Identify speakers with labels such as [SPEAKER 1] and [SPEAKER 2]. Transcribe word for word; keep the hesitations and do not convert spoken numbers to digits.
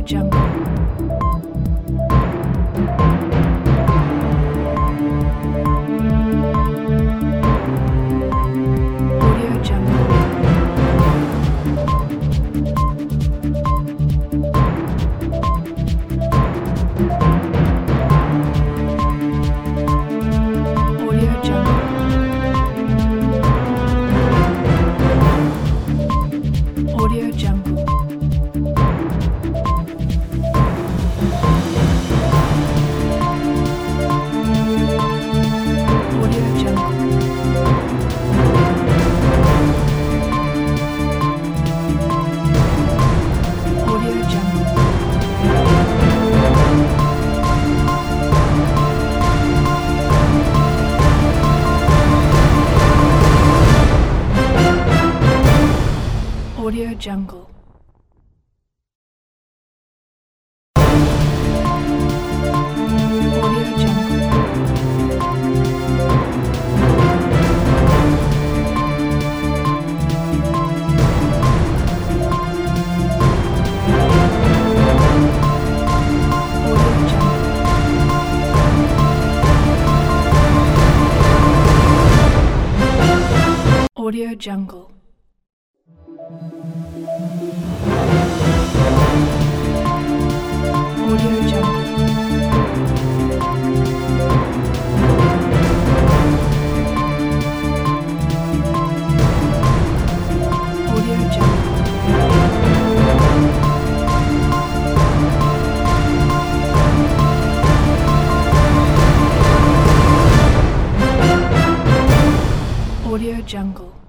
[SPEAKER 1] Jungle. Audio Jungle. Audio Jungle. Audio Jungle. Audio Jungle. Audio Jungle. Audio Jungle. Audio Jungle. Audio Jungle. Audio Jungle. Audio Jungle. Audio Jungle. Audio Jungle.